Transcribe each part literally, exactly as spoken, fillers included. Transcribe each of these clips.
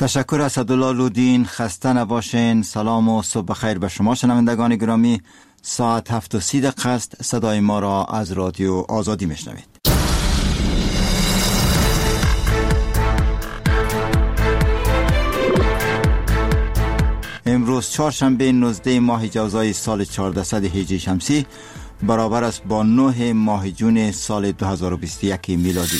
تشکر اسدالله لودین. خسته نباشین. سلام و صبح بخیر به شما شنوندگان گرامی. ساعت هفت و سی دقیقه است. صدای ما را از رادیو آزادی میشنوید. امروز چهارشنبه نوزده ماه جوزای سال چهاردهصد هجری شمسی برابر است با نه ماه جون سال دو هزار و بیست و یک میلادی.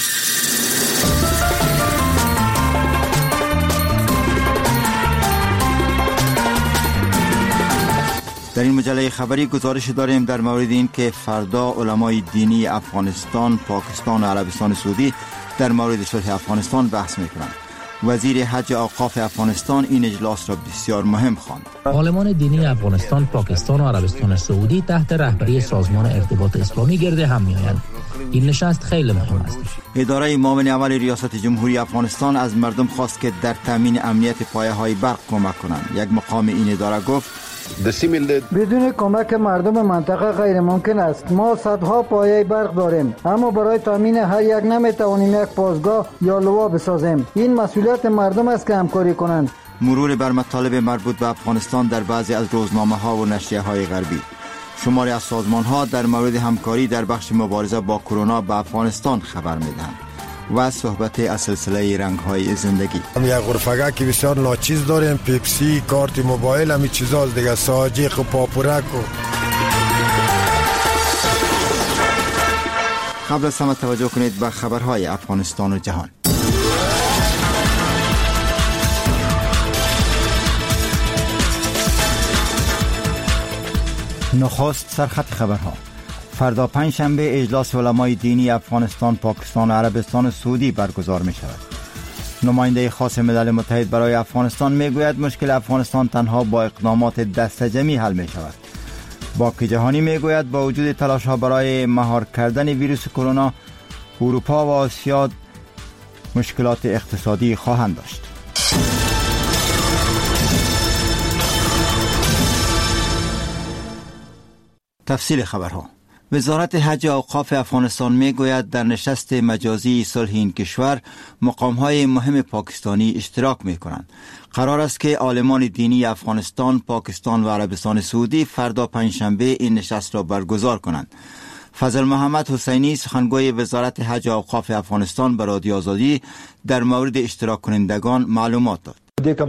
در این مجله خبری گزارش داریم در مورد این که فردا علمای دینی افغانستان، پاکستان و عربستان سعودی در مورد صلح افغانستان بحث میکنند. وزیر حج اوقاف افغانستان این اجلاس را بسیار مهم خواند. علمان دینی افغانستان، پاکستان و عربستان سعودی تحت رهبری سازمان ارتباط اسلامی گرد هم میآیند. این نشست خیلی مهم است. اداره معاون اول ریاست جمهوری افغانستان از مردم خواست که در تامین امنیت پایه‌های برق کمک کنند. یک مقام این اداره گفت بدون کمک مردم منطقه غیر ممکن است. ما صدها پایه برق داریم، اما برای تامین هر یک نمیتوانیم یک پازگاه یا لوا بسازیم. این مسئولیت مردم است که همکاری کنند. مرور بر مطالب مربوط به افغانستان در بعضی از روزنامه ها و نشریه های غربی. شماری از سازمان ها در مورد همکاری در بخش مبارزه با کرونا به افغانستان خبر میدهند. و صحبت از سلسله رنگ های زندگی. هم یک غرفگاه که بسیار ناچیز داریم، پیپسی، کارت موبایل، همی چیزا دیگه، ساجق و پاپورک. و قبل از همه توجه کنید به خبرهای افغانستان و جهان. نخست سرخط خبرها. فردا پنجشنبه اجلاس علمای دینی افغانستان، پاکستان و عربستان سعودی برگزار می شود. نماینده خاص ملل متحد برای افغانستان می گوید مشکل افغانستان تنها با اقدامات دست جمعی حل می شود. بانک جهانی می گوید با وجود تلاش ها برای مهار کردن ویروس کرونا، اروپا و آسیا مشکلات اقتصادی خواهند داشت. تفصیل خبرها. وزارت حج اوقاف افغانستان می گوید در نشست مجازی صلح این کشور مقام‌های مهم پاکستانی اشتراک می کنند. قرار است که عالمان دینی افغانستان، پاکستان و عربستان سعودی فردا پنجشنبه این نشست را برگزار کنند. فضل محمد حسینی سخنگوی وزارت حج اوقاف افغانستان به رادیو آزادی در مورد اشتراک کنندگان معلومات داد.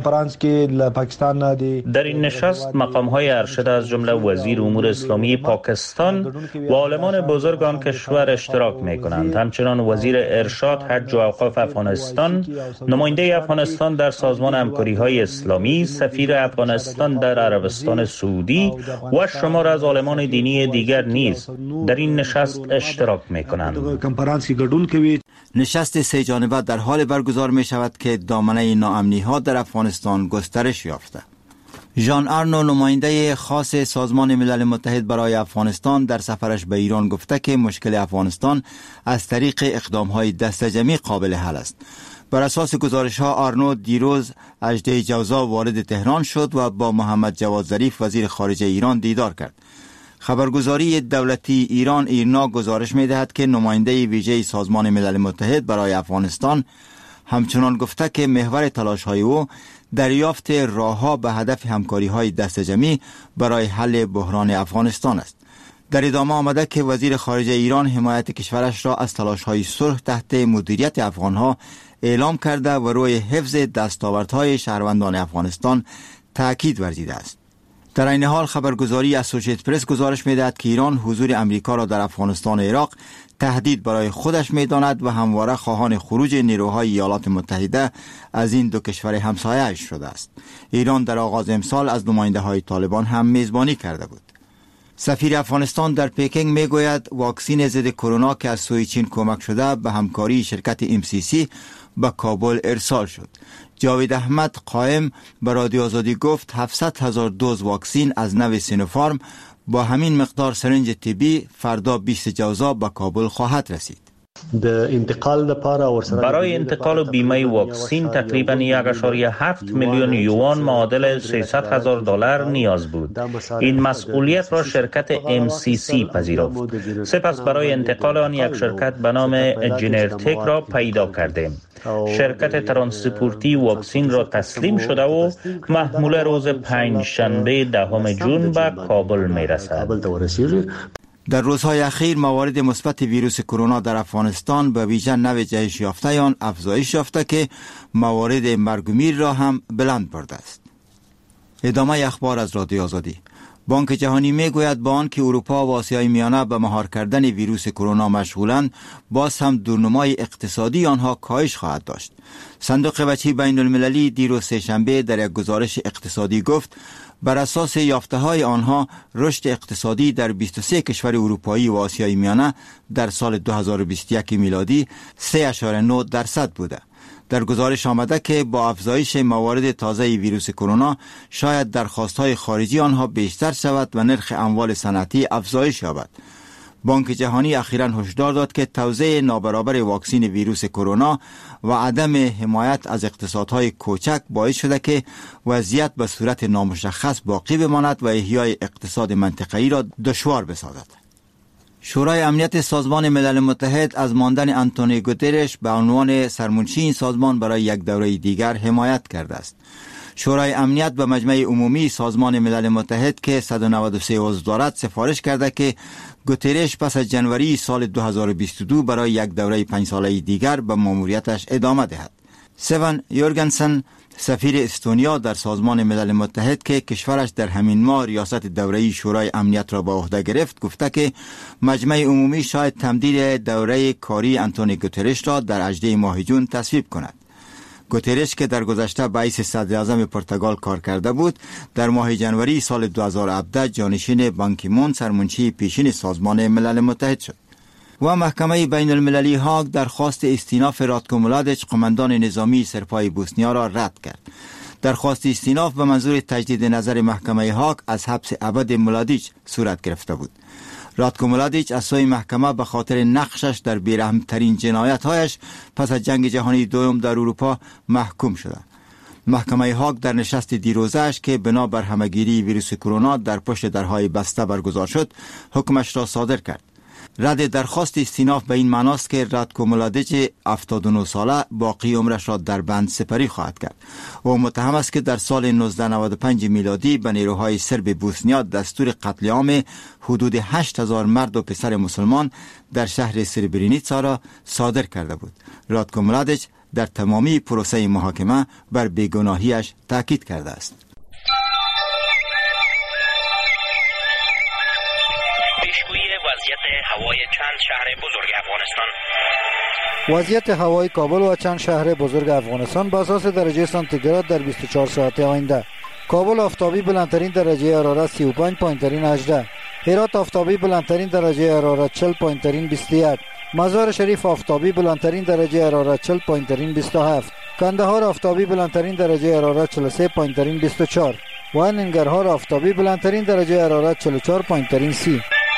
در این نشست مقام‌های ارشد از جمله وزیر امور اسلامی پاکستان و عالمان بزرگ آن کشور اشتراک می‌کنند. همچنان وزیر ارشاد، حج و اوقاف افغانستان، نماینده افغانستان در سازمان همکاری‌های اسلامی، سفیر افغانستان در عربستان سعودی و شمار از عالمان دینی دیگر نیز در این نشست اشتراک می‌کنند. نشست سه جانبه در حال برگزار می شود که دامنه ناامنی ها در افغانستان گسترش یافته. ژان آرنو، نماینده خاص سازمان ملل متحد برای افغانستان، در سفرش به ایران گفته که مشکل افغانستان از طریق اقدام های دست جمعی قابل حل است. بر اساس گزارش ها آرنو دیروز اژده جوزا وارد تهران شد و با محمد جواد ظریف وزیر خارجه ایران دیدار کرد. خبرگزاری دولتی ایران ایرنا گزارش می دهد که نماینده ویژه سازمان ملل متحد برای افغانستان همچنان گفته که محور تلاش های او دریافت راهها به هدف همکاری های دست جمعی برای حل بحران افغانستان است. در ادامه آمده که وزیر خارجه ایران حمایت کشورش را از تلاش های صلح تحت مدیریت افغانها اعلام کرده و روی حفظ دستاوردهای شهروندان افغانستان تاکید ورزیده است. در این حال خبرگزاری اسوسییتد پرس گزارش می‌دهد که ایران حضور امریکا را در افغانستان و عراق تهدید برای خودش می‌داند و همواره خواهان خروج نیروهای ایالات متحده از این دو کشور همسایه شده است. ایران در آغاز امسال از نماینده‌های طالبان هم میزبانی کرده بود. سفیر افغانستان در پکینگ میگوید واکسن ضد کرونا که از سوی چین کمک شده به همکاری شرکت ام سی سی به کابل ارسال شد. جاوید احمد قائم به رادیو آزادی گفت هفتصد هزار دوز واکسن از نوع سینوفارم با همین مقدار سرنج طبی فردا بیست جوزا به کابل خواهد رسید. برای انتقال بیمه واکسن تقریباً یک و هفت میلیون یوان معادل سیصد هزار دلار نیاز بود. این مسئولیت را شرکت ام سی سی پذیرفت. سپس برای انتقال آن یک شرکت به نام جنرتک را پیدا کردیم. شرکت ترانسپورتی واکسین را تسلیم شده و محموله روز پنج شنبه دهم جون به کابل می رسد. در روزهای اخیر موارد مثبت ویروس کرونا در افغانستان به ویژه نوع جهش یافته آن افزایش یافته که موارد مرگ و میر را هم بلند برده است. ادامه اخبار از رادیو آزادی. بانک جهانی می گوید با آنکه اروپا و آسیای میانه به مهار کردن ویروس کرونا مشغولند، باز هم دورنمای اقتصادی آنها کاهش خواهد داشت. صندوق بچه بین المللی دیروز سه‌شنبه در یک گزارش اقتصادی گفت بر اساس یافته های آنها رشد اقتصادی در بیست و سه کشور اروپایی و آسیای میانه در سال دو هزار و بیست و یک میلادی سه اشاره نه درصد بوده. در گزارش آمده که با افزایش موارد تازه ویروس کرونا شاید درخواست‌های خارجی آنها بیشتر شود و نرخ اموال صنعتی افزایش یابد. بانک جهانی اخیراً هشدار داد که توزیع نابرابر واکسن ویروس کرونا و عدم حمایت از اقتصادهای کوچک باعث شده که وضعیت به صورت نامشخص باقی بماند و احیای اقتصاد منطقه‌ای را دشوار بسازد. شورای امنیت سازمان ملل متحد از ماندن آنتونیو گوترش به عنوان سرمنشی این سازمان برای یک دوره دیگر حمایت کرده است. شورای امنیت به مجمع عمومی سازمان ملل متحد که صد و نود و سه عضو دارد سفارش کرده که گوترش پس از جنوری سال دو هزار و بیست و دو برای یک دوره پنج ساله دیگر به ماموریتش ادامه دهد. سیون یورگنسن سفیر استونیا در سازمان ملل متحد که کشورش در همین ماه ریاست دوره‌ای شورای امنیت را به عهده گرفت گفته که مجمع عمومی شاید تمدید دوره کاری آنتونیو گوترش را در هجدهم ماه جون تصویب کند. گوترش که در گذشته به حیث صدر اعظم پرتغال کار کرده بود، در ماه جنوری سال دو هزار و هفده جانشین بان کی مون سرمنشی پیشین سازمان ملل متحد شد. و محکمه بین المللی هاگ درخواست استیناف راتکو ملادیچ قماندان نظامی سرپای بوسنیا را رد کرد. درخواست استیناف به منظور تجدید نظر محکمه هاگ از حبس ابد ملادیچ صورت گرفته بود. راتکو ملادیچ از سوی محکمه به خاطر نقشش در بیرحم‌ترین جنایت‌هایش پس از جنگ جهانی دوم در اروپا محکوم شده. محکمه هاگ در نشست دیروزش که بنا بر همه‌گیری ویروس کرونا در پشت درهای بسته برگزار شد، حکمش را صادر کرد. رد درخواست استیناف به این معناست که راتکو ملادیچ هفتاد و نه ساله باقی عمرش را در بند سپری خواهد کرد. او متهم است که در سال نوزده نود و پنج میلادی به نیروهای سرب بوسنیا دستور قتل عام حدود هشت هزار مرد و پسر مسلمان در شهر سربرینیتسا را صادر کرده بود. راتکو ملادیچ در تمامی پروسه محاکمه بر بیگناهیش تاکید کرده است. وضعیت هوای چند شهر بزرگ افغانستان. وضعیت هوای کابل و چند شهر بزرگ افغانستان به اساس درجه سانتیگراد در بیست و چهار ساعت آینده: کابل آفتابی بلندترین درجه حرارت سی و پنج پایین‌ترین هجده، هرات آفتابی بلندترین درجه حرارت چهل پایین‌ترین بیست و یک، مزار شریف آفتابی بلندترین درجه حرارت چهل پایین‌ترین بیست و هفت، کندهار آفتابی بلندترین درجه حرارت چهل و سه پایین‌ترین بیست و چهار و ننگرهار آفتابی بلندترین درجه حرارت چهل و چهار پایین‌ترین سی.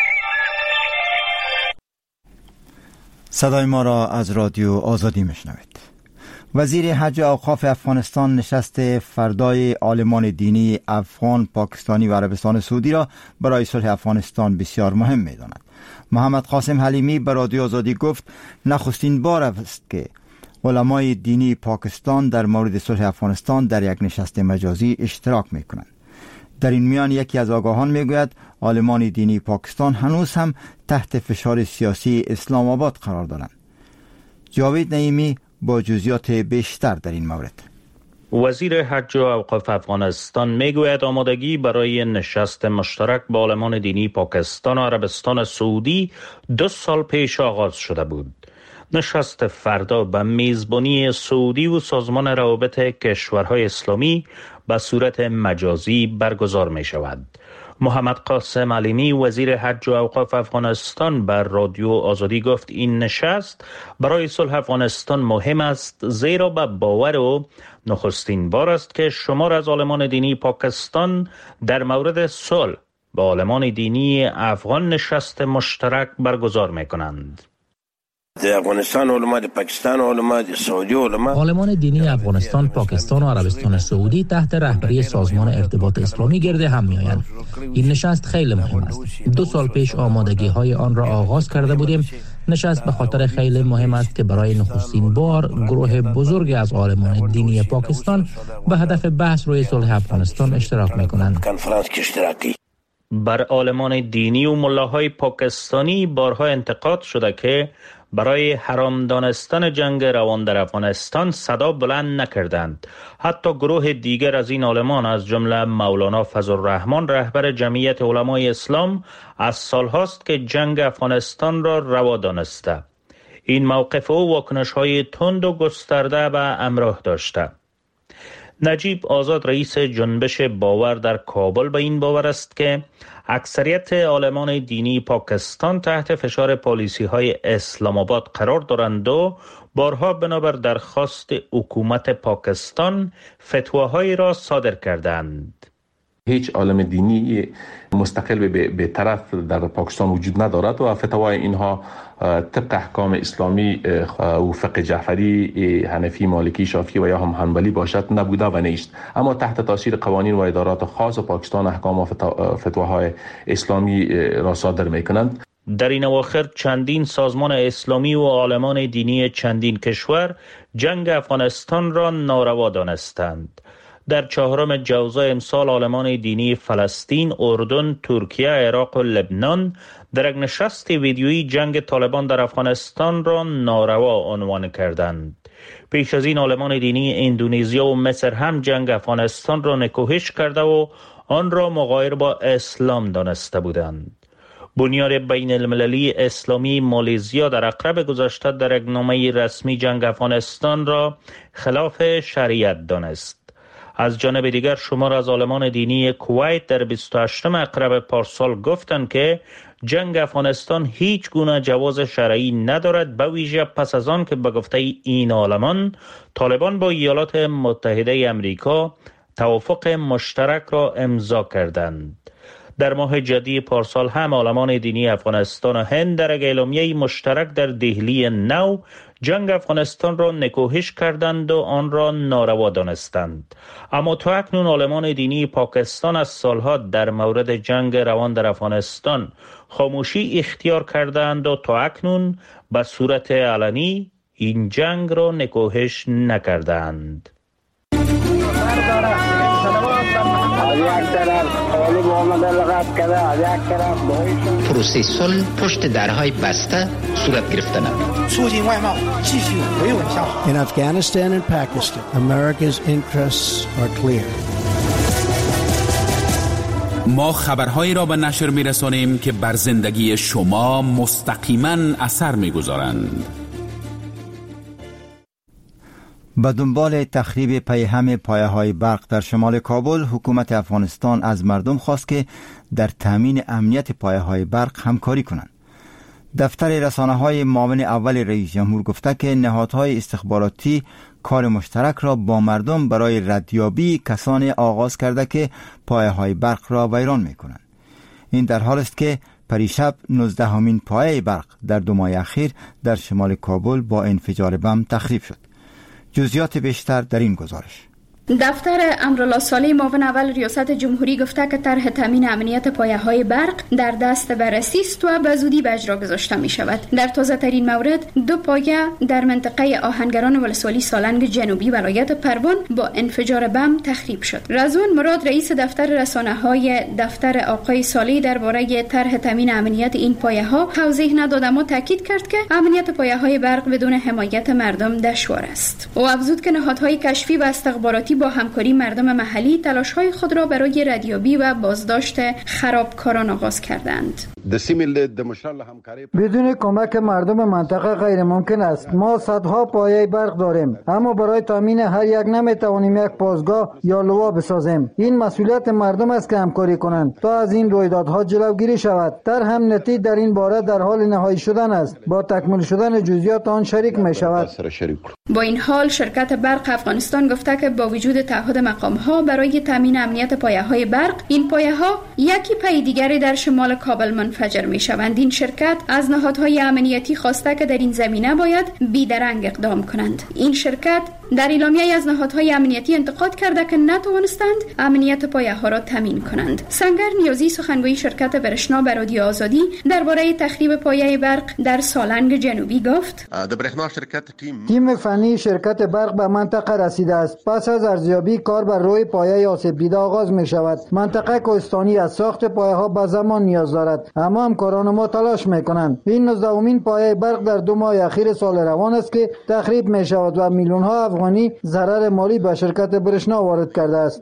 صدای ما را از رادیو آزادی میشنوید. وزیر حج و اوقاف افغانستان نشست فردای عالمان دینی افغان، پاکستانی و عربستان سعودی را برای صلح افغانستان بسیار مهم می‌داند. محمد قاسم حلیمی به رادیو آزادی گفت نخستین بار است که علمای دینی پاکستان در مورد صلح افغانستان در یک نشست مجازی اشتراک می‌کنند. در این میان یکی از آگاهان میگوید عالمان دینی پاکستان هنوز هم تحت فشار سیاسی اسلام آباد قرار دارند. جاوید نعیمی با جزئیات بیشتر در این مورد. وزیر حج و اوقاف افغانستان میگوید آمادگی برای نشست مشترک با عالمان دینی پاکستان و عربستان سعودی دو سال پیش آغاز شده بود. نشست فردا به میزبانی سعودی و سازمان روابط کشورهای اسلامی به صورت مجازی برگزار می شود. محمد قاسم علیمی وزیر حج و اوقاف افغانستان بر رادیو آزادی گفت این نشست برای صلح افغانستان مهم است، زیرا به باور او نخستین بار است که شمار از عالمان دینی پاکستان در مورد صلح با عالمان دینی افغان نشست مشترک برگزار می کنند. افغانستان علما، پاکستان علما، سعودی علما. عالمان دینی افغانستان، پاکستان و عربستان سعودی تحت رهبری سازمان ارتباط اسلامی گرد هم میآیند. این نشست خیلی مهم است. دو سال پیش آمادگی های آن را آغاز کرده بودیم. نشست به خاطر خیلی مهم است که برای نخستین بار گروه بزرگی از عالمان دینی پاکستان به هدف بحث روی صلح افغانستان اشتراک می‌کنند. بر عالمان دینی و ملاهای پاکستانی بارها انتقاد شده که برای حرام دانستن جنگ روان در افغانستان صدا بلند نکردند. حتی گروه دیگر از این عالمان از جمله مولانا فضل الرحمن رهبر جمعیت علمای اسلام از سالهاست که جنگ افغانستان را روا دانسته. این موقف او واکنش‌های تند و گسترده به همراه داشته. نجیب آزاد رئیس جنبش باور در کابل به این باور است که اکثریت عالمان دینی پاکستان تحت فشار پالیسی های اسلام آباد قرار دارند و بارها بنابر درخواست حکومت پاکستان فتواهایی را صادر کردند. هیچ عالم دینی مستقل به, به طرف در پاکستان وجود ندارد و فتوای اینها طبق احکام اسلامی و فقه جعفری، حنفی، مالکی، شافعی و یا هم حنبلی باشد نبوده و نیست، اما تحت تاثیر قوانین و ادارات خاص پاکستان احکام و فتواهای اسلامی را صادر میکنند. در این اواخر چندین سازمان اسلامی و عالمان دینی چندین کشور جنگ افغانستان را ناروا دانستند. در چهارم جوزای امسال عالمان دینی فلسطین، اردن، ترکیه، عراق و لبنان در یک نشست ویدیویی جنگ طالبان در افغانستان را ناروا عنوان کردند. پیش از این عالمان دینی اندونزیا و مصر هم جنگ افغانستان را نکوهش کرده و آن را مغایر با اسلام دانسته بودند. بنیاد بین المللی اسلامی مالزیا در اقرب گذشته در یک نامه رسمی جنگ افغانستان را خلاف شریعت دانست. از جانب دیگر شمار از عالمان دینی کویت در بیست و هشتم اقرب پارسال گفتند که جنگ افغانستان هیچ گونه جواز شرعی ندارد، به ویژه پس از آن که به گفته این عالمان طالبان با ایالات متحده امریکا توافق مشترک را امضا کردند. در ماه جدی پارسال هم عالمان دینی افغانستان و هند در یک اعلامیه مشترک در دهلی نو جنگ افغانستان را نکوهش کردند و آن را ناروا دانستند. اما تا اکنون عالمان دینی پاکستان از سالها در مورد جنگ روان در افغانستان خاموشی اختیار کردند و تا اکنون به صورت علنی این جنگ را نکوهش نکردند. پروسه صلح پشت درهای بسته صورت گرفته نمید. In Afghanistan and Pakistan, America's interests are clear. ما خبرهایی را به نشر می‌رسانیم که بر زندگی شما مستقیما اثر می‌گذارند. به دنبال تخریب پیهم پایه‌های برق در شمال کابل، حکومت افغانستان از مردم خواست که در تامین امنیت پایه‌های برق همکاری کنند. دفتر رسانه‌های معاون اول رئیس جمهور گفته که نهادهای استخباراتی کار مشترک را با مردم برای ردیابی کسانی آغاز کرده که پایه‌های برق را ویران می‌کنند. این در حال است که پریشب نوزدهمین پایه برق در دو ماه اخیر در شمال کابل با انفجار بم تخریب شد. جزئیات بیشتر در این گزارش. دفتر امرالله صالح معاون اول ریاست جمهوری گفته که طرح تامین امنیت پایه‌های برق در دست بررسی است و به زودی به اجرا گذاشته می شود. در تازه ترین مورد دو پایه در منطقه آهنگران ولسوالی سالنگ جنوبی ولایت پروان با انفجار بم تخریب شد. رضوان مراد رئیس دفتر رسانه‌های دفتر آقای صالح درباره طرح تامین امنیت این پایه‌ها توضیح نداد، اما تاکید کرد که امنیت پایه‌های برق بدون حمایت مردم دشوار است. او افزود که نهادهای کشفی و استخباراتی با همکاری مردم محلی تلاش‌های خود را برای ردیابی و بازداشت خرابکاران آغاز کردند. بدون کمک مردم منطقه غیر ممکن است. ما صدها پایه برق داریم، اما برای تامین هر یک نمیتوانیم یک پایگاه یا لوا بسازیم. این مسئولیت مردم است که همکاری کنند تا از این رویدادها جلوگیری شود. در هم نتیجه در این باره در حال نهایی شدن است. با تکمیل شدن جزئیات آن شریک می شود. با این حال شرکت برق افغانستان گفته که با وجود تعهد مقام‌ها برای تامین امنیت پایه‌های برق، این پایه‌ها یکی پای دیگری در شمال کابل منفجر می‌شوند. این شرکت از نهادهای امنیتی خواسته که در این زمینه باید بیدرنگ اقدام کنند. این شرکت در اعلامیه از نهادهای امنیتی انتقاد کرده که نتوانستند امنیت پایه‌ها را تامین کنند. سنگر نیازی سخنگوی شرکت برشنا به رادیو آزادی درباره تخریب پایه برق در سالنگ جنوبی گفت: تیم فنی شرکت برق به منطقه رسیده است. پس از ارزیابی کار بر روی پایه آسیب دیده آغاز می شود. منطقه کوهستانی از ساخت پایه ها به زمان نیاز دارد، اما همکاران ما تلاش می کنند. این نوزدهمین پایه برق در دو ماه اخیر سال روان است که تخریب می شود و میلیون ها افغانی ضرر مالی به شرکت برشنا وارد کرده است.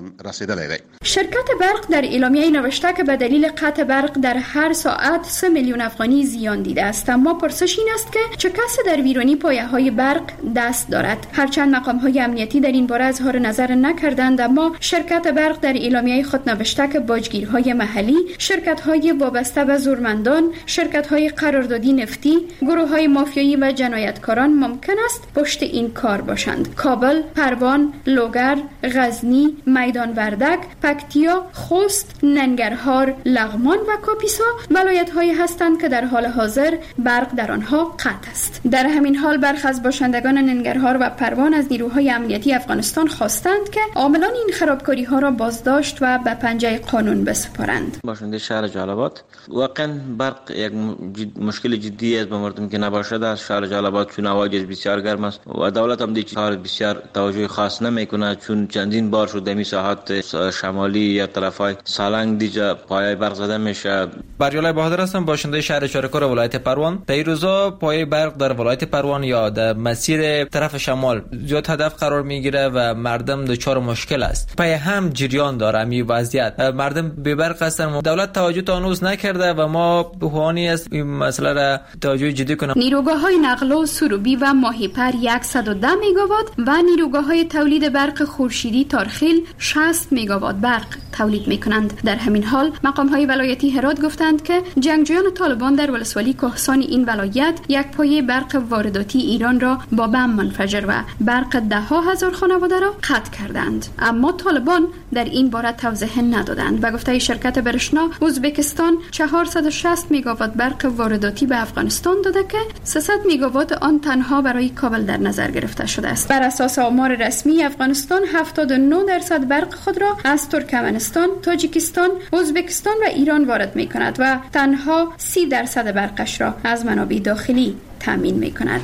شرکت برق در اعلامیه نوشته که به دلیل قطع برق در هر ساعت سه میلیون افغانی زیان دیده است، اما پرسش این است که چه کسی در ویرانی پایه های برق دست دارد. هرچند مقام های امنیتی در این باره اظهار نظر نکردند، اما شرکت برق در اعلامیه خود نوشته که باجگیرهای محلی، شرکت های وابسته به زورمندان، شرکت های قراردادی نفتی، گروه های مافیایی و جنایتکاران ممکن است پشت این کار باشند. کابل، پروان، لوگر، غزنی، میدان وردک، پکتیا، خوست، ننگرهار، لغمان و کاپیسا ولایت هایی هستند که در حال حاضر برق در آنها قطع است. در همین حال برخی از باشندگان ننگرهار و پروان از نیروهای امنیتی افغانستان خواستند که عاملان این خرابکاری ها را بازداشت و به پنجه قانون بسپارند. باشنده شهر جلال‌آباد، واقعا برق یک مشکل جدی است به مردم که نباشد. از شهر جلال‌آباد چون هوا بسیار گرم است و دولت هم دیگه کار بسیار توجه خاص نمیکنه، چون چندین بار شده می ساحات شمالی یا طرفای سالنگ دیجا پایه برق زده میشه. بریالای بهادر هستم، باشنده شهر چارکور ولایت پروان. پیروزا پایه برق در ولایت پروان یا در مسیر طرف شمال زیاد هدف قرار میگیره و مردم دچار مشکل است. پای هم جریان داره می وضعیت مردم به برق هستن، دولت توجه تا هنوز نکرده و ما بحرانی است این مسئله را توجه جدی کنیم. نیروگاه‌های نقل و سروبی و ماهیپر صد و ده مگاوات و نیروگاه‌های تولید برق خورشیدی تارخیل شصت مگاوات برق تولید می‌کنند. در همین حال مقام‌های ولایتی هرات گفتند که جنگجویان طالبان در ولسوالی کهسان این ولایت یک پایه برق وارداتی ایران را با بم منفجر و برق ده ها هزار خانواده را قطع کردند، اما طالبان در این باره توضیح ندادند. به گفته شرکت برشنا، ازبکستان چهارصد و شصت مگاوات برق وارداتی به افغانستان داده که سیصد مگاوات آن تنها برای کابل در نظر گرفته شده است. بر اساس آمار رسمی افغانستان هفتاد و نه درصد برق خود را از ترکمنستان، تاجیکستان، ازبکستان و ایران وارد می کند و تنها سی درصد برقش را از منابع داخلی تامین می کند.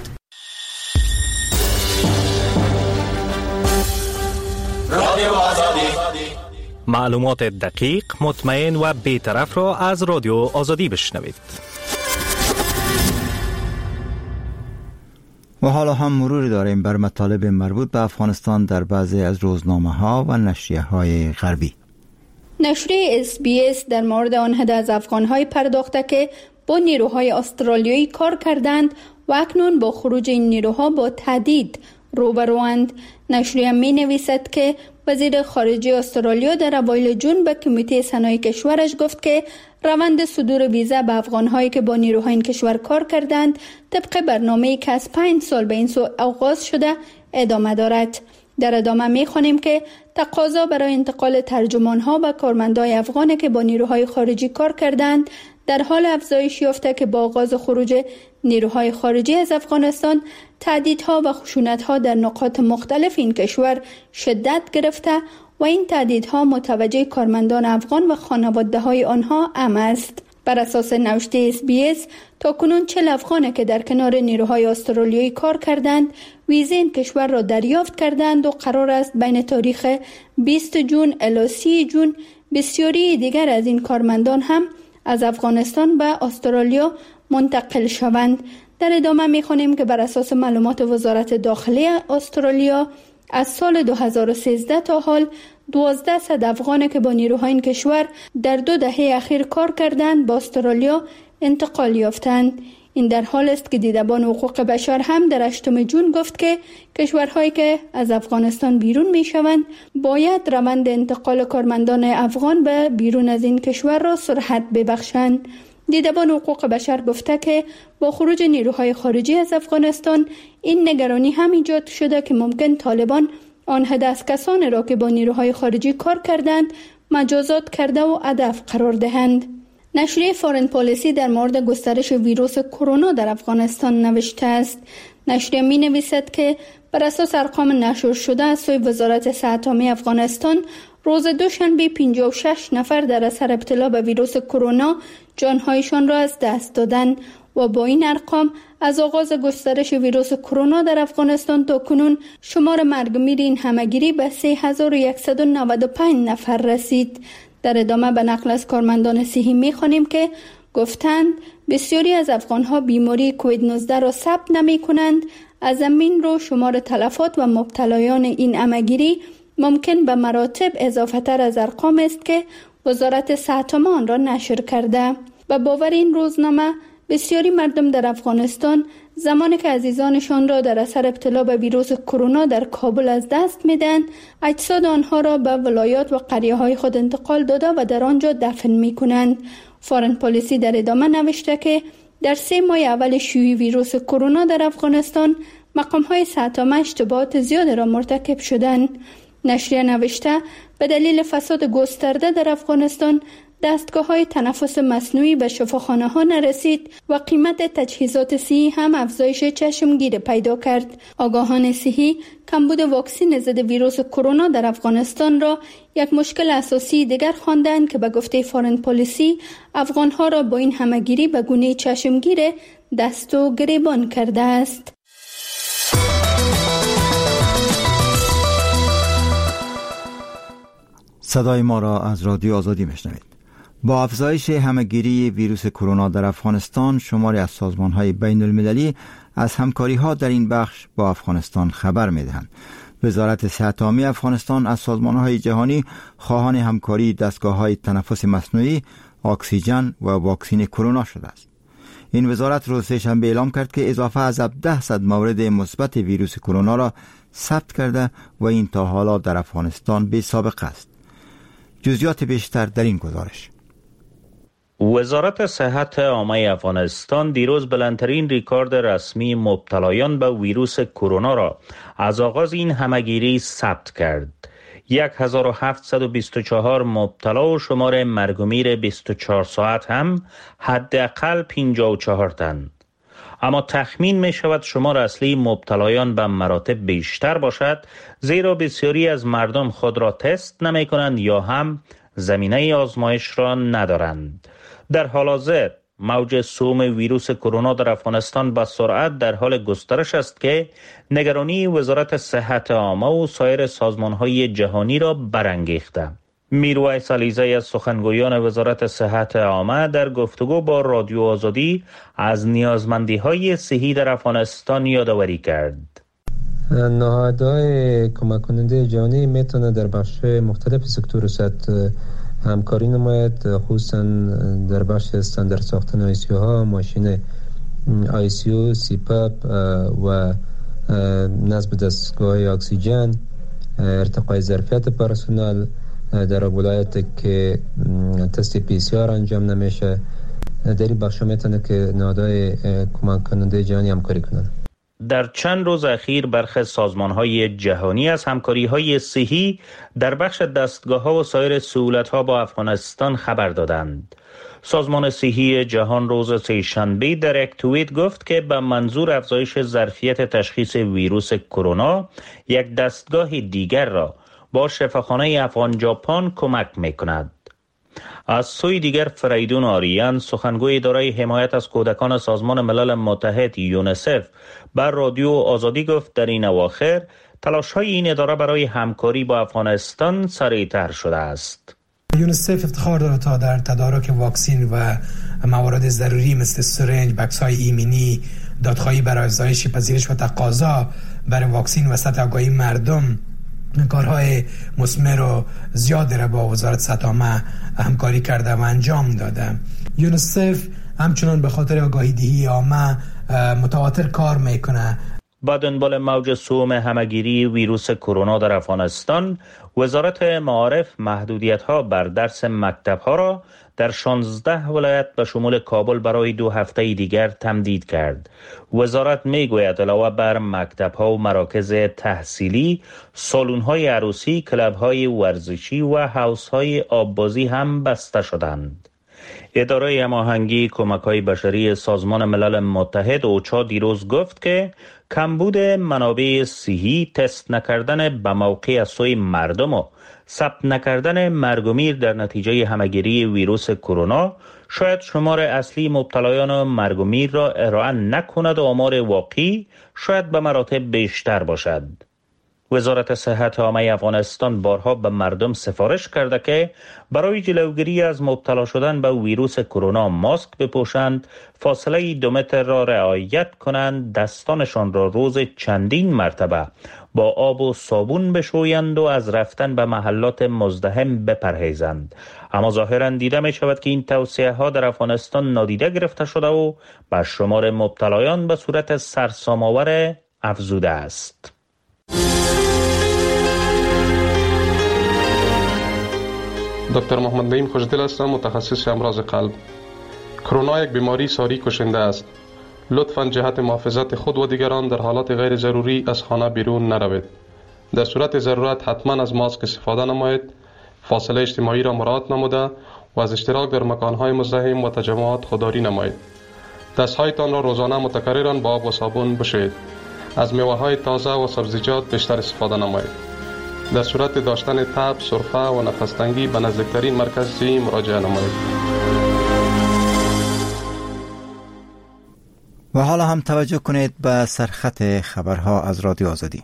رادیو آزادی، معلومات دقیق، مطمئن و بی‌طرف را از رادیو آزادی بشنوید. و حالا هم مروری داریم بر مطالب مربوط به افغانستان در بعضی از روزنامه ها و نشریه های غربی. نشریه اس بی اس در مورد آن عده از افغان‌های پرداخته که با نیروهای استرالیایی کار کردند و اکنون با خروج این نیروها با تهدید روبروند. نشریه می نویسد که وزیر خارجه استرالیا در اوایل جون به کمیته صنایع کشورش گفت که روند صدور ویزا به افغان‌هایی که با نیروهای این کشور کار کردند طبق برنامه‌ای که از پنج سال به این سو آغاز شده ادامه دارد. در ادامه می خوانیم که تقاضا برای انتقال ترجمان‌ها و کارمندای افغانی که با نیروهای خارجی کار کردند در حال افزایش یافته که با آغاز خروج نیروهای خارجی از افغانستان تهدیدها و خشونت‌ها در نقاط مختلف این کشور شدت گرفته و این تهدیدها متوجه کارمندان افغان و خانواده‌های آنها هم است. بر اساس نوشته اس بی اس تاکنون چهل افغانی که در کنار نیروهای استرالیایی کار کردند ویزه این کشور را دریافت کردند و قرار است بین تاریخ بیست جون الی سی جون بسیاری دیگر از این کارمندان هم از افغانستان به استرالیا منتقل شوند. در ادامه می‌خوانیم که بر اساس معلومات وزارت داخلی استرالیا از سال دو هزار و سیزده تا حال دوازده صد افغانی که با نیروهای این کشور در دو دهه اخیر کار کردند با استرالیا انتقال یافتند. این در حال است که دیدبان حقوق بشر هم در هشتم جون گفت که کشورهایی که از افغانستان بیرون میشوند باید روند انتقال کارمندان افغان به بیرون از این کشور را سرعت ببخشند. دیدبان حقوق بشر گفته که با خروج نیروهای خارجی از افغانستان این نگرانی هم ایجاد شده که ممکن طالبان آن عده از کسانی را که با نیروهای خارجی کار کردند مجازات کرده و هدف قرار دهند. نشریه فارن پالیسی در مورد گسترش ویروس کرونا در افغانستان نوشته است نشریه می نویسد که بر اساس ارقام نشر شده از سوی وزارت صحت عامه افغانستان، روز دوشنبه پنجاه و شش نفر در اثر ابتلا به ویروس کرونا جانهایشان را از دست دادند و با این ارقام از آغاز گسترش ویروس کرونا در افغانستان تا کنون شمار مرگ میر این همگیری به سه هزار و صد و نود و پنج نفر رسید. در ادامه به نقل از کارمندان صحی می خوانیم که گفتند بسیاری از افغانها بیماری کووید نوزده را ثبت نمی کنند. از همین رو شمار تلفات و مبتلایان این همگیری ممکن به مراتب اضافه تر از ارقام است که وزارت صحت عامه آن را نشر کرده. به باور این روزنامه بسیاری مردم در افغانستان زمانی که عزیزانشان را در اثر ابتلا به ویروس کرونا در کابل از دست میدن، اجساد آنها را به ولایات و قریه های خود انتقال داده و در آنجا دفن می کنند. فارن پالیسی در ادامه نوشته که در سه ماه اول شیوع ویروس کرونا در افغانستان مقام های صحت عامه اشتباهات زیاد را مرتکب شدند. نشریه نوشته به دلیل فساد گسترده در افغانستان دستگاه های تنفس مصنوعی به شفاخانه ها نرسید و قیمت تجهیزات صحی هم افزایش چشمگیر پیدا کرد. آگاهان صحی کمبود واکسن ضد ویروس کرونا در افغانستان را یک مشکل اساسی دیگر خواندند که به گفته فارن پالیسی افغان ها را با این همگیری به گونه چشمگیر دست و گریبان کرده است. صدای ما را از رادیو آزادی میشنوید. با افزایش همهگیری ویروس کرونا در افغانستان، شماری از سازمان‌های بین المللی از همکاری‌ها در این بخش با افغانستان خبر می‌دهند. وزارت صحت عامه افغانستان از سازمان‌های جهانی خواهان همکاری دستگاه‌های تنفس مصنوعی، اکسیژن و واکسن کرونا شده است. این وزارت روز سه‌شنبه اعلام کرد که اضافه از هفده صد مورد مثبت ویروس کرونا را ثبت کرده و این تا حالا در افغانستان بی سابقه است. جزئیات بیشتر در این گزارش. وزارت صحت عامه افغانستان دیروز بلندترین ریکورد رسمی مبتلایان به ویروس کرونا را از آغاز این همهگیری ثبت کرد. یک هزار و هفتصد و بیست و چهار مبتلا و شمار مرگ و میر بیست و چهار ساعت هم حداقل پنجاه و چهار تن. اما تخمین می شود شمار اصلی مبتلایان به مراتب بیشتر باشد، زیرا بسیاری از مردم خود را تست نمی کنند یا هم زمینه آزمایش را ندارند. در حال حاضر موج سوم ویروس کرونا در افغانستان با سرعت در حال گسترش است که نگرانی وزارت صحت عامه و سایر سازمان‌های جهانی را برانگیخته. میرویس علیزی از سخنگویان وزارت صحت عامه در گفتگو با رادیو آزادی از نیازمندی‌های صحی در افغانستان یادآوری کرد. نهادهای کمک کننده جهانی میتونه در بخش مختلف سکتور صحت همکاری نماید، خصوصا در بخش استاندارد ساختن آی سی ها، ماشین آی سی او، سی پاپ و نصب دستگاه اکسیژن، ارتقای ظرفیت پرسنل در ولایت که تست پی سی آر انجام نمیشه. در این بخش میتونه که نهادهای کمک کننده جهانی همکاری کنند. در چند روز اخیر برخی سازمان‌های جهانی از همکاری‌های صحی در بخش دستگاه‌ها و سایر سهولت‌ها با افغانستان خبر دادند. سازمان صحی جهان روز سه‌شنبه در یک توییت گفت که به منظور افزایش ظرفیت تشخیص ویروس کرونا یک دستگاه دیگر را با شفاخانه افغان ژاپن کمک می‌کند. از سوی دیگر فریدون آریان سخنگوی اداره حمایت از کودکان سازمان ملل متحد یونیسف بر رادیو آزادی گفت در این اواخر تلاش‌های این اداره برای همکاری با افغانستان سریع‌تر شده است. یونیسف افتخار دارد تا در تدارک واکسن و موارد ضروری مثل سرنج، بکس‌های ایمنی، دادخواهی برای افزایش پذیرش و تقاضا برای واکسن و سطح آگاهی مردم کارهای مثمر و زیاد را با وزارت صحت عامه همکاری کرده و انجام داده. یونیسف همچنان به خاطر آگاهی دهی عامه متواتر کار میکنه. با دنبال موج سوم همهگیری ویروس کرونا در افغانستان، وزارت معارف محدودیت‌ها بر درس مکتب‌ها را در شانزده ولایت به شمول کابل برای دو هفته دیگر تمدید کرد. وزارت میگوید علاوه بر مکتب‌ها و مراکز تحصیلی، سالن‌های عروسی، کلب‌های ورزشی و حوض‌های آببازی هم بسته شدند. اداره هماهنگی کمک‌های بشری سازمان ملل متحد اوچا دیروز گفت که کمبود منابع صحی، تست نکردن به موقع از سوی مردم و ثبت نکردن مرگ و میر در نتیجه همهگیری ویروس کرونا شاید شمار اصلی مبتلایان و مرگ و میر را ارائه نکند و آمار واقعی شاید به مراتب بیشتر باشد. وزارت صحت عامه افغانستان بارها به مردم سفارش کرده که برای جلوگیری از مبتلا شدن به ویروس کرونا ماسک بپوشند، فاصله دو متر را رعایت کنند، دستانشان را روز چندین مرتبه با آب و صابون بشویند و از رفتن به محلات مزدحم بپرهیزند. اما ظاهرا دیده می شود که این توصیه ها در افغانستان نادیده گرفته شده و به شمار مبتلایان به صورت سرسام‌آور افزوده است. دکتر محمد نعیم خوشدل هستم، متخصص امراض قلب. کرونا یک بیماری ساری کشنده است. لطفاً جهت محافظت خود و دیگران در حالات غیر ضروری از خانه بیرون نروید. در صورت ضرورت حتما از ماسک استفاده نمایید، فاصله اجتماعی را مراعات نموده و از اشتراک در مکانهای مزدحم و تجمعات خودداری نمایید. دستهایتان را روزانه متکرراً با آب و صابون بشویید. از میوه‌های تازه و سبزیجات بیشتر استفاده نمایید. در صورت داشتن تب، سرفه و نفس تنگی به نزدیکترین مرکز صحی مراجعه نمایید. و حالا هم توجه کنید به سرخط خبرها از رادیو آزادی.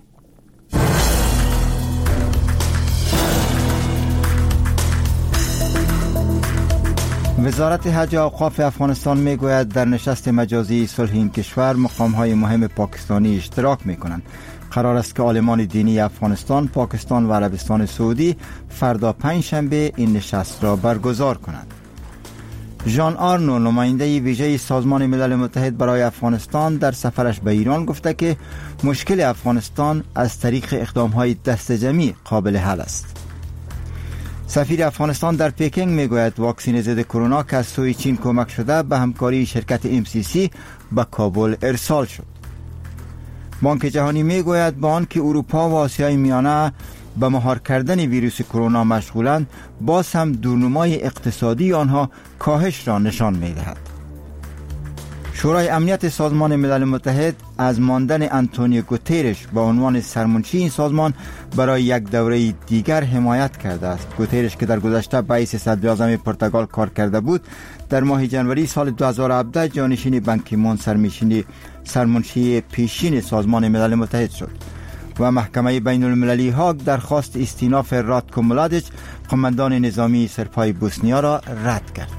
وزارت حج و اوقاف افغانستان می گوید در نشست مجازی صلح این کشور مقام‌های مهم پاکستانی اشتراک می کنند. قرار است که عالمان دینی افغانستان، پاکستان و عربستان سعودی فردا پنجشنبه این نشست را برگزار کنند. ژان آرنو، نماینده ویژه سازمان ملل متحد برای افغانستان، در سفرش به ایران گفته که مشکل افغانستان از طریق اقدام‌های دست جمعی قابل حل است. سفیر افغانستان در پکینگ میگوید واکسن ضد کرونا که از سوی چین کمک شده به همکاری شرکت ام سی سی به کابل ارسال شد. بانک جهانی میگوید با آنکه اروپا و آسیای میانه به مهار کردن ویروس کرونا مشغولند، باز هم دورنمای اقتصادی آنها کاهش را نشان میدهد. شورای امنیت سازمان ملل متحد از ماندن آنتونیو گوترش به عنوان سرمنشی این سازمان برای یک دوره دیگر حمایت کرده است. گوترش که در گذشته به حیث صدر اعظم پرتغال کار کرده بود، در ماه جنوری سال دو هزار و هفده جانشین بان کی مون سرمنشی سرمنشی پیشین سازمان ملل متحد شد و محکمه بین المللی هاگ درخواست استیناف راتکو ملادیچ، قماندان نظامی سرپای بوسنیا را رد کرد.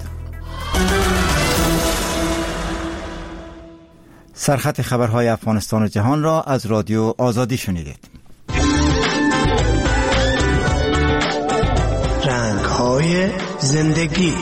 سرخط خبرهای افغانستان و جهان را از رادیو آزادی شنیدید. رنگ‌های زندگی.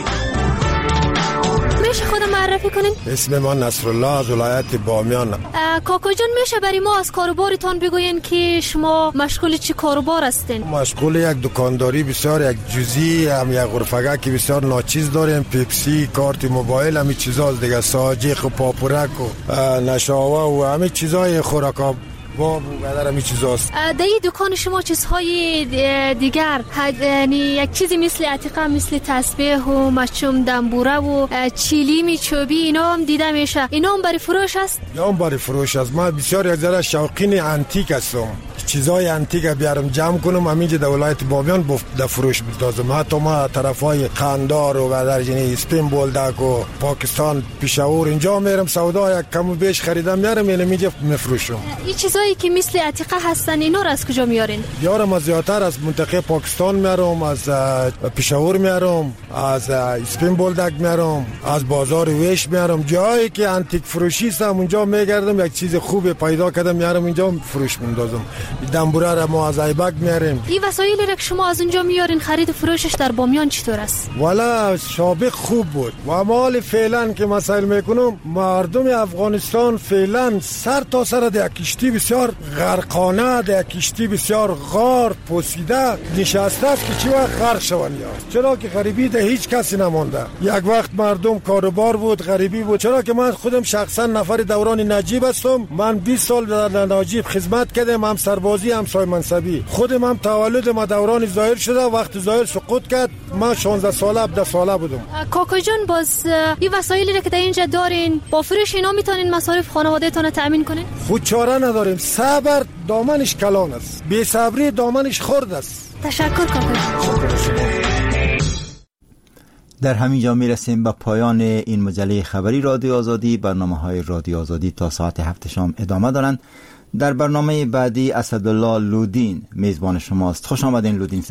میشه خودم معرفی کنین؟ اسم من نصرالله از ولایت بامیان. کاکا جان میشه برای ما از کاروبارتان بگوین که شما مشغول چی کاروبار هستین؟ مشغول یک دکانداری بسیار یک جزئی، هم یک غرفه که بسیار ناچیز داریم، پیپسی، کارت موبایل، همین چیزا دیگه، ساجق و پاپورک و نشاوه و همین چیزای خوراکا باب و بدر همین چیزاست. در این دکان شما چیزهای دیگر، یعنی یک چیزی مثل عتیقه، مثل تسبیح و مچم دنبوره و چیلیم چوبی اینا هم دیده میشه، اینا هم برای فروش است؟ یا هم برای فروش است. من بسیار یک ذره شوقین انتیک هستم، چیزای انتیک بیارم جمع کنم همینجا در ولایت بامیان در فروش بندازم. حتی ما طرفای قندار و بدر جنی اسپین بولدک و پاکستان پیشاور اینجا میرم سودا یک کم و بیش خریدم میارم اینو اینجا میفروشم. این چیزایی که مثل عتیقه هستن اینا را از کجا میارین؟ یارم از زیادتر از منطقه پاکستان میارم، از پیشاور میارم، از اسپین بولدک میارم، از بازار ویش میارم. جایی که انتیک فروشی است اونجا میگردم، یک چیز خوب پیدا کردم میارم اینجا فروش میندازم. دنبوره را ما از ایبک میاریم. این وسایلی را که شما از اونجا میارین خرید و فروشش در بامیان چطور است؟ والا سابق خوب بود و مال فعلا که مسائل میکنم، مردم افغانستان فعلا سر تا سر در کشتی بسیار غرقانه، در کشتی بسیار غار پوسیده نشسته است که چی وقت غرق شون. یا چرا که غریبی ده هیچ کسی نمونده. یک وقت مردم کاروبار بود، غریبی بود. چرا که من خودم شخصا نفر دوران نجیب هستم، من بیست سال در نجیب خدمت کردم، هم سرباز بازی همسایه منصبی. خودم هم تولد ما دوران ظاهر شده، وقت ظاهر سقوط کرد، ما شانزده ساله هفده ساله بودم. کاکا جان، باز این وسایلی که در اینجا دارین با فروش اینا میتونین مصارف خانوادهتون رو تامین کنین؟ خود چاره نداریم. صبر دامنش کلان است، بی صبری دامنش خرد است. تشکر کاکا. در همین جا میرسیم به پایان این مجله خبری رادیو آزادی. برنامه های رادیو آزادی تا ساعت هفت شام ادامه دارند. در برنامه بعدی اسدالله لودین میزبان شماست. خوش آمدین لودین.